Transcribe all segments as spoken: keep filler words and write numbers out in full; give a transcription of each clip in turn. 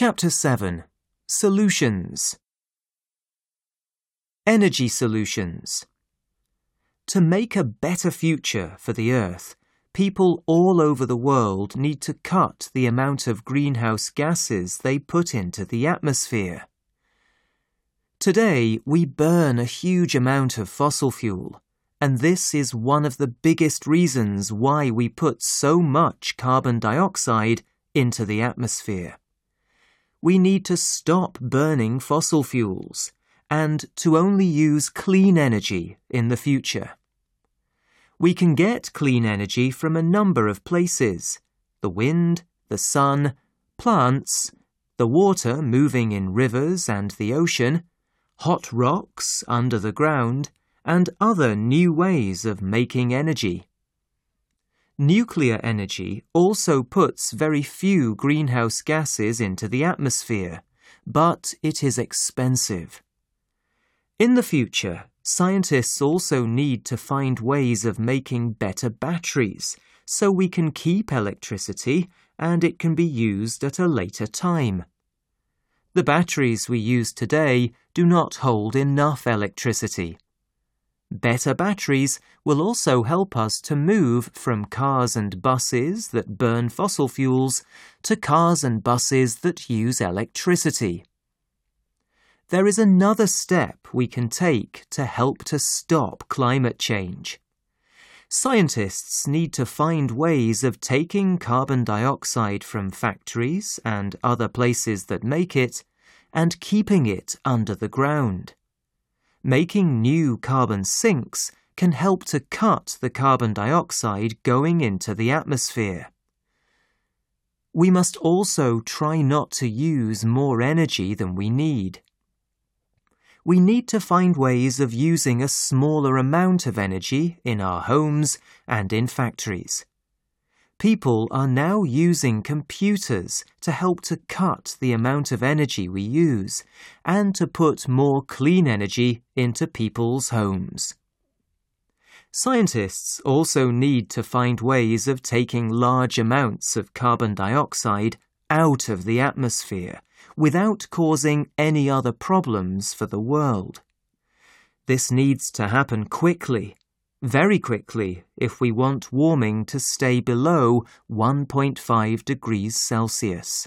Chapter seven. Solutions. Energy solutions. To make a better future for the Earth, people all over the world need to cut the amount of greenhouse gases they put into the atmosphere. Today, we burn a huge amount of fossil fuel, and this is one of the biggest reasons why we put so much carbon dioxide into the atmosphere. We need to stop burning fossil fuels and to only use clean energy in the future. We can get clean energy from a number of places: the wind, the sun, plants, the water moving in rivers and the ocean, hot rocks under the ground, and other new ways of making energy. Nuclear energy also puts very few greenhouse gases into the atmosphere, but it is expensive. In the future, scientists also need to find ways of making better batteries so we can keep electricity and it can be used at a later time. The batteries we use today do not hold enough electricity. Better batteries will also help us to move from cars and buses that burn fossil fuels to cars and buses that use electricity. There is another step we can take to help to stop climate change. Scientists need to find ways of taking carbon dioxide from factories and other places that make it and keeping it under the ground. Making new carbon sinks can help to cut the carbon dioxide going into the atmosphere. We must also try not to use more energy than we need. We need to find ways of using a smaller amount of energy in our homes and in factories. People are now using computers to help to cut the amount of energy we use and to put more clean energy into people's homes. Scientists also need to find ways of taking large amounts of carbon dioxide out of the atmosphere without causing any other problems for the world. This needs to happen quickly. Very quickly if we want warming to stay below one point five degrees Celsius.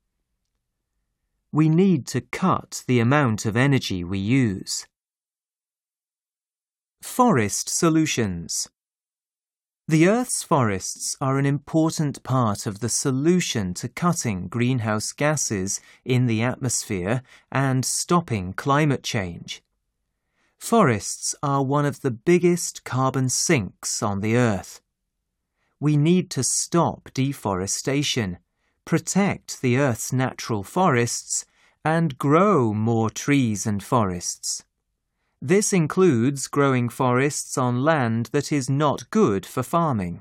We need to cut the amount of energy we use. Forest solutions. The Earth's forests are an important part of the solution to cutting greenhouse gases in the atmosphere and stopping climate change. Forests are one of the biggest carbon sinks on the Earth. We need to stop deforestation, protect the Earth's natural forests, and grow more trees and forests. This includes growing forests on land that is not good for farming.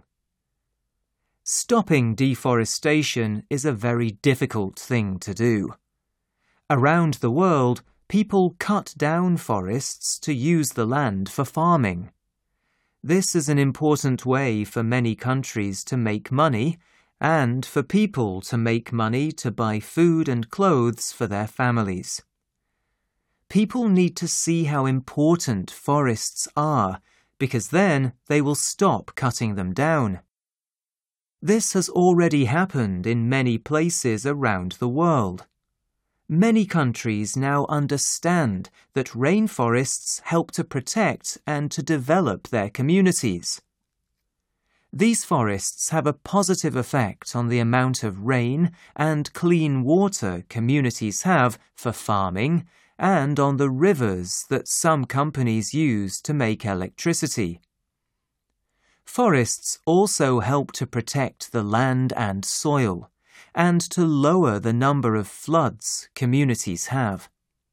Stopping deforestation is a very difficult thing to do. Around the world, people cut down forests to use the land for farming. This is an important way for many countries to make money and for people to make money to buy food and clothes for their families. People need to see how important forests are because then they will stop cutting them down. This has already happened in many places around the world. Many countries now understand that rainforests help to protect and to develop their communities. These forests have a positive effect on the amount of rain and clean water communities have for farming and on the rivers that some companies use to make electricity. Forests also help to protect the land and soil, and to lower the number of floods communities have.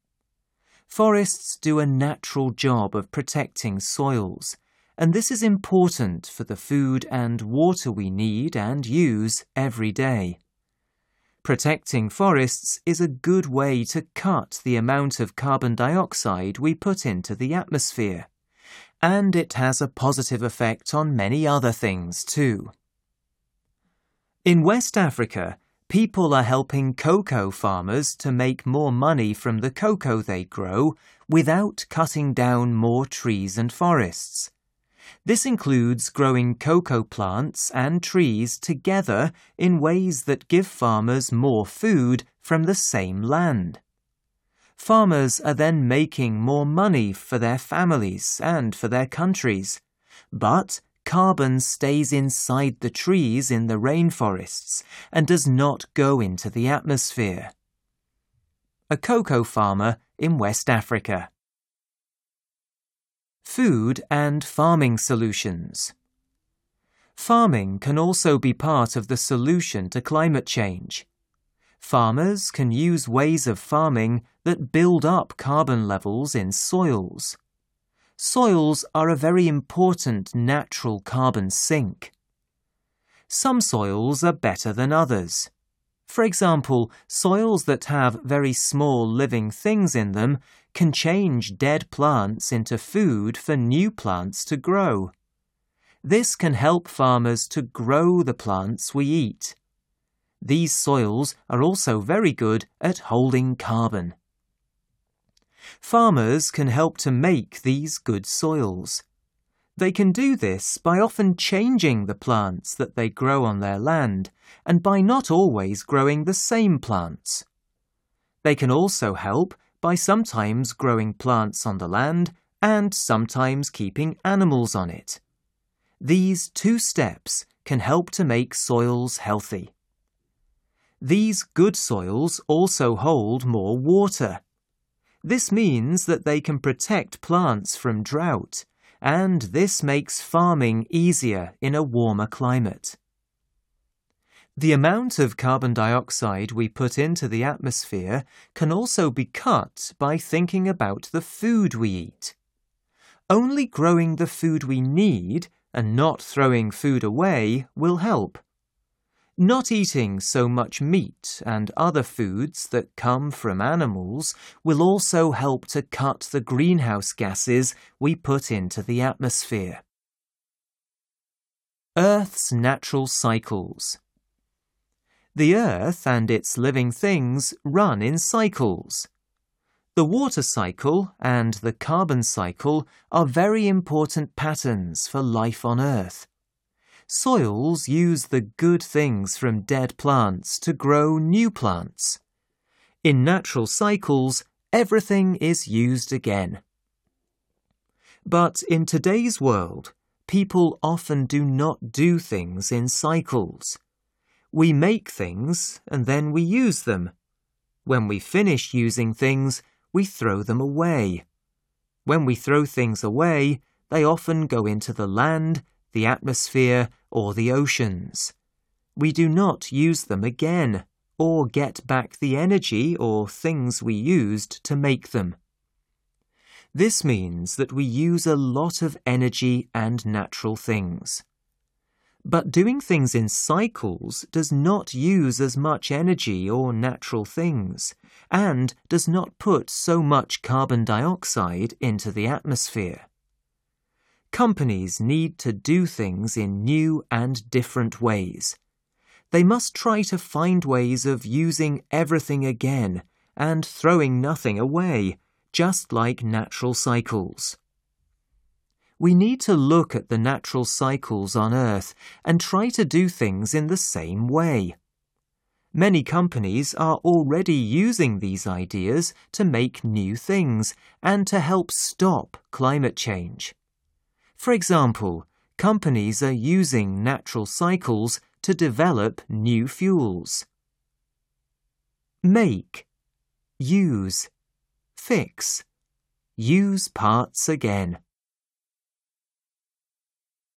Forests do a natural job of protecting soils, and this is important for the food and water we need and use every day. Protecting forests is a good way to cut the amount of carbon dioxide we put into the atmosphere, and it has a positive effect on many other things too. In West Africa, People are helping cocoa farmers to make more money from the cocoa they grow without cutting down more trees and forests. This includes growing cocoa plants and trees together in ways that give farmers more food from the same land. Farmers are then making more money for their families and for their countries, but carbon stays inside the trees in the rainforests and does not go into the atmosphere. A cocoa farmer in West Africa. Food and farming solutions. Farming can also be part of the solution to climate change. Farmers can use ways of farming that build up carbon levels in soils. Soils are a very important natural carbon sink. Some soils are better than others. For example, soils that have very small living things in them can change dead plants into food for new plants to grow. This can help farmers to grow the plants we eat. These soils are also very good at holding carbon. Farmers can help to make these good soils. They can do this by often changing the plants that they grow on their land and by not always growing the same plants. They can also help by sometimes growing plants on the land and sometimes keeping animals on it. These two steps can help to make soils healthy. These good soils also hold more water. This means that they can protect plants from drought, and this makes farming easier in a warmer climate. The amount of carbon dioxide we put into the atmosphere can also be cut by thinking about the food we eat. Only growing the food we need and not throwing food away will help. Not eating so much meat and other foods that come from animals will also help to cut the greenhouse gases we put into the atmosphere. Earth's natural cycles. The Earth and its living things run in cycles. The water cycle and the carbon cycle are very important patterns for life on Earth. Soils use the good things from dead plants to grow new plants. In natural cycles, everything is used again. But in today's world, people often do not do things in cycles. We make things and then we use them. When we finish using things, we throw them away. When we throw things away, they often go into the land, the atmosphere, or the oceans. We do not use them again, or get back the energy or things we used to make them. This means that we use a lot of energy and natural things. But doing things in cycles does not use as much energy or natural things, and does not put so much carbon dioxide into the atmosphere. Companies need to do things in new and different ways. They must try to find ways of using everything again and throwing nothing away, just like natural cycles. We need to look at the natural cycles on Earth and try to do things in the same way. Many companies are already using these ideas to make new things and to help stop climate change. For example, companies are using natural cycles to develop new fuels. Make, use, fix, use parts again.